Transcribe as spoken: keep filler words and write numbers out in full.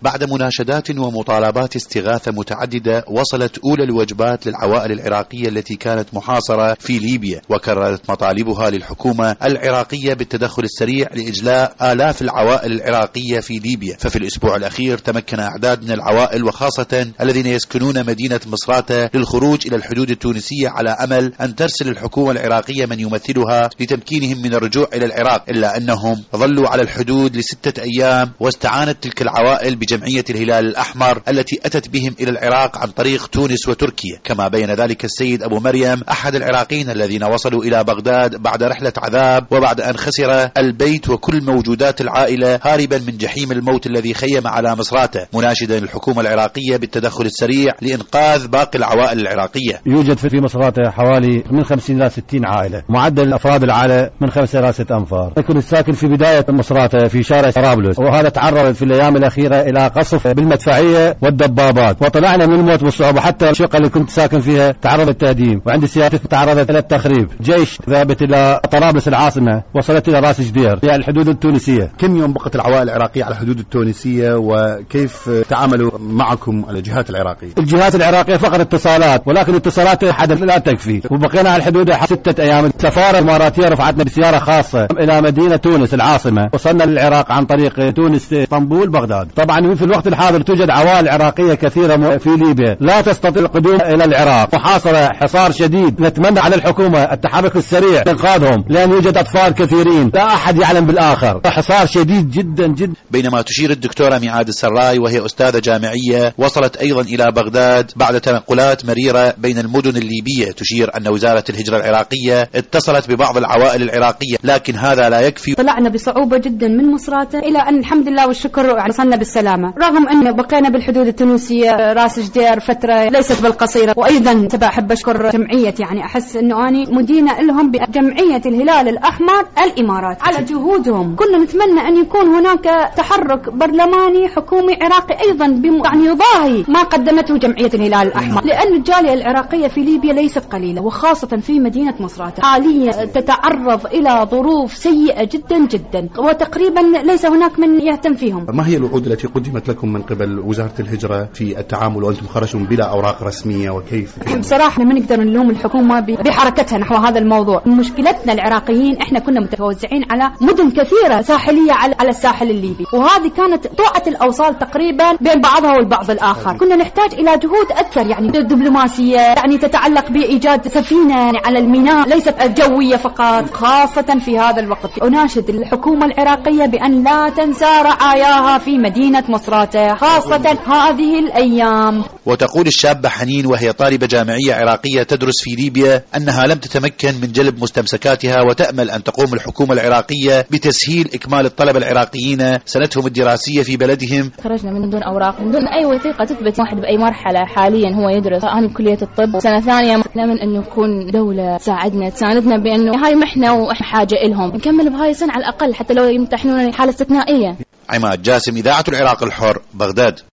بعد مناشدات ومطالبات استغاثة متعددة وصلت أولى الوجبات للعوائل العراقية التي كانت محاصرة في ليبيا، وكررت مطالبها للحكومة العراقية بالتدخل السريع لإجلاء آلاف العوائل العراقية في ليبيا. ففي الأسبوع الأخير تمكن أعداد من العوائل وخاصة الذين يسكنون مدينة مصراتة للخروج إلى الحدود التونسية على أمل أن ترسل الحكومة العراقية من يمثلها لتمكينهم من الرجوع إلى العراق، إلا أنهم ظلوا على الحدود لستة أيام، واستعانت تلك العوائل بجمعية الهلال الأحمر التي أتت بهم إلى العراق عن طريق تونس وتركيا. كما بين ذلك السيد أبو مريم أحد العراقيين الذين وصلوا إلى بغداد بعد رحلة عذاب وبعد أن خسر البيت وكل موجودات العائلة هاربا من جحيم الموت الذي خيم على مصراته، مناشدا الحكومة العراقية بالتدخل السريع لإنقاذ باقي العوائل العراقية. يوجد في مصراته حوالي من خمسين إلى ستين عائلة، معدل أفراد العائلة من خمسة إلى ستة أنفار. يكون الساكن في بداية مصراته في شارع طرابلس، وهذا تعرض في الأيام الأخيرة إلى قصف بالمدفعية والدبابات، وطلعنا من الموت والصعوبة. حتى الشقة اللي كنت ساكن فيها تعرضت للتهديم، وعند سيادتي تعرضت إلى التخريب. جيش ذهبت إلى طرابلس العاصمة، وصلت إلى راس جدير في الحدود التونسية. كم يوم بقت العوائل العراقية على الحدود التونسية، وكيف تعاملوا معكم الجهات العراقية؟ الجهات العراقية فقط اتصالات، ولكن اتصالات حدث لا تكفي، وبقينا على الحدود ستة أيام. السفارة الإماراتية رفعتنا بسيارة خاصة إلى مدينة تونس العاصمة، وصلنا للعراق عن طريق تونس اسطنبول بغداد. طبعا في الوقت الحاضر توجد عوائل عراقية كثيرة في ليبيا لا تستطيع القدوم إلى العراق، محاصرة حصار شديد. نتمنى على الحكومة التحرك السريع لإنقاذهم، لأن يوجد أطفال كثيرين لا أحد يعلم بالآخر، حصار شديد جدا جدا. بينما تشير الدكتورة ميعاد السراي وهي أستاذة جامعية وصلت أيضا إلى بغداد بعد تنقلات مريرة بين المدن الليبية، تشير أن وزارة الهجرة العراقية اتصلت ببعض العوائل العراقية، لكن هذا لا يكفي. طلعنا بصعوبة جدا من مصراتة إلى أن الحمد لله والشكر وصلنا بالسلامة، رغم أن بقينا بالحدود التونسية راس جدير فترة ليست بالقصيرة. وأيضا تبع أحب أشكر جمعية، يعني أحس أنه أنا مدينة لهم بجمعية الهلال الأحمر الإمارات على جهودهم. كنا نتمنى أن يكون هناك تحرك برلماني حكومي عراقي أيضا يعني يضاهي ما قدمته جمعية الهلال الأحمر، لأن الجالية العراقية في ليبيا ليست قليلة، وخاصة في مدينة مصراتة حاليا تتعرض إلى ظروف سيئة جدا جدا، وتقريبا ليس هناك من يهتم فيهم. ما هي الوعود التي قدمت لكم من قبل وزارة الهجرة في التعامل وأنتم خرجتم بلا أوراق رسمية، وكيف؟ بصراحة ما نقدر نلوم الحكومة بحركتها نحو هذا الموضوع. مشكلتنا العراقيين احنا كنا متوزعين على مدن كثيرة ساحلية على على الساحل الليبي، وهذه كانت طوعة الأوصال تقريبا بين بعضها والبعض الآخر. كنا نحتاج إلى جهود أكثر، يعني دبلوماسية، يعني تتعلق بإيجاد سفينة يعني على الميناء ليست الجوية فقط، خاصة في هذا الوقت. أناشد الحكومة العراقية بأن لا تنسى رعاياها في مدينة مصراتة خاصة هذه الأيام. وتقول الشابة حنين وهي طالبة جامعية عراقية تدرس في ليبيا أنها لم تتمكن من جلب مستمسكاتها، وتأمل أن تقوم الحكومة العراقية بتسهيل إكمال الطلبة العراقيين سنتهم الدراسية في بلدهم. خرجنا من دون أوراق، من دون أي وثيقة تثبت واحد بأي مرحلة حاليا هو يدرس. أنا بكلية الطب سنة ثانية، نتمنى أن يكون دولة تساعدنا تساندنا بأنه هاي محنة وإحنا حاجة إلهم، نكمل بهاي السنة على الأقل حتى لو يمتحنون حالة استثنائية. عماد جاسم، إذاعة العراق الحر، بغداد.